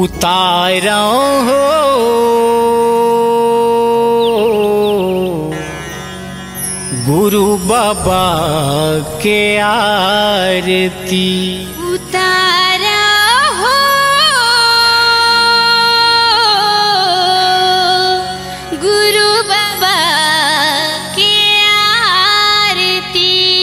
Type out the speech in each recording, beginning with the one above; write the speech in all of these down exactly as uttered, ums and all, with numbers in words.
उतारा हो गुरु बाबा के आरती। उतारा हो गुरु बाबा के आरती।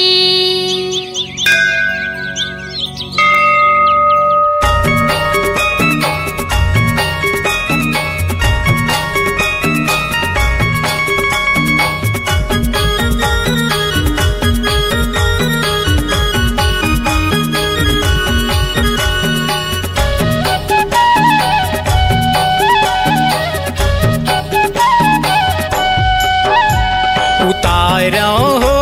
उतारा हो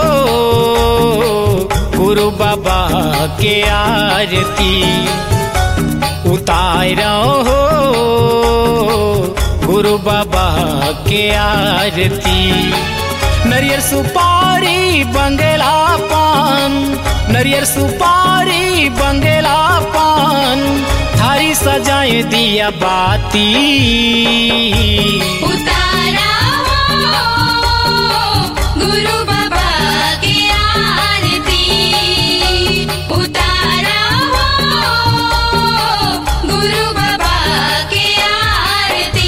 गुरु बाबा के आरती। उतारा हो गुरु बाबा के आरती। नरियर सुपारी बंगला पान, नरियर सुपारी बंगला पान, थारी सजाए दिया बाती। उतारा गुरु बाबा की आरती। उतारा हो गुरु बाबा की आरती।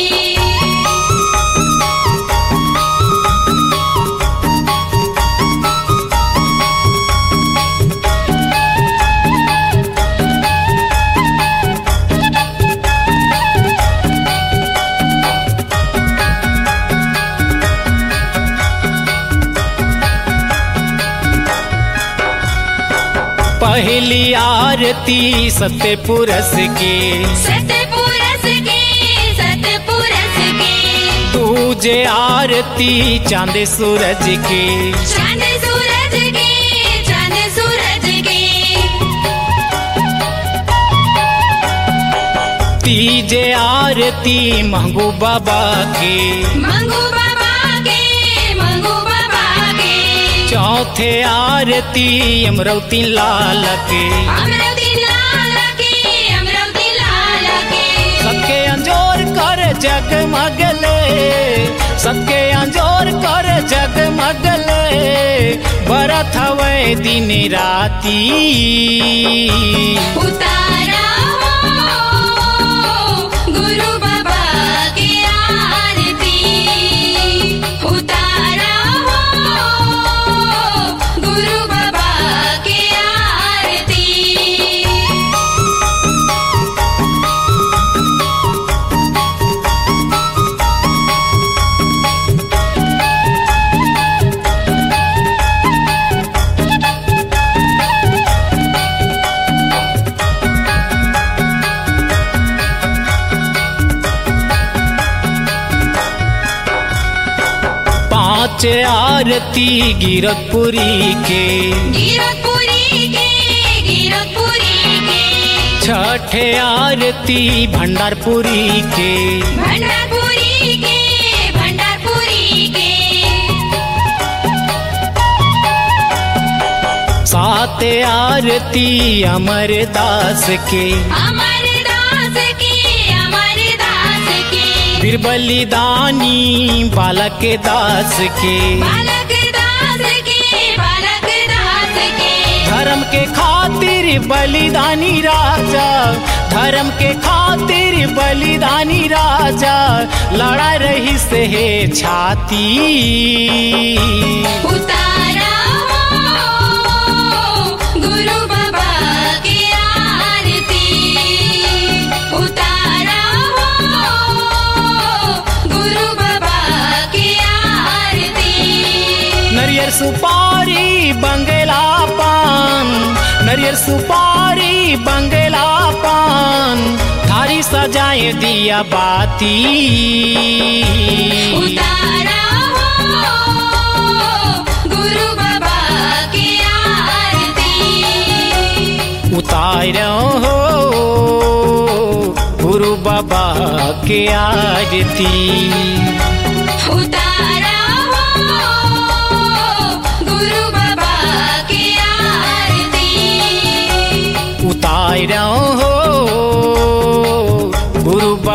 पहली आरती सत्यपुरस के, सतपुरस के, सतपुरस के। तुझे आरती चांद सूरज के, चांद सूरज के, चांद सूरज के। तीजे आरती महंगू बाबा के, मंगू बाबा के, मंगू बाबा के। चौथे आरती अमरौती लाल के, अमरौती लाल के, अमरौती लाल के। सबके अंजोर कर जगमगले, सबके अंजोर कर जगमगले, बरत हवे दिन राती। उतारा हो गुरु बाबा की आरती। उतारा हो गुरु बाबा की आरती। पांच आरती गिरतपुरी के, गिरतपुरी के, गिरतपुरी के। छठे आरती भंडारपुरी के, भंडारपुरी के, भंडारपुरी के। सात आरती अमरदास के, अमरदास के, अमरदास के। बिरबली दानी बालक दास के, बालक दास के, बालक दास के। धर्म के खातिर बलिदानी राजा, धर्म के खातिर बलिदानी राजा, लड़ा रही से है छाती। उतारा हो गुरु बाबा की आरती। उतारा हो गुरु बाबा की आरती। नरियर सुपारी बंगला पान, नरियर सुपारी बंगला पान, थारी सजाए दिया बाती। उतारा हो गुरु बाबा की आरती। उतारा हो गुरु बाबा के आरती। उतारा हो गुरु बाबा की आरती। उतारा हो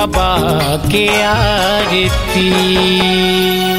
बाबा के आरती।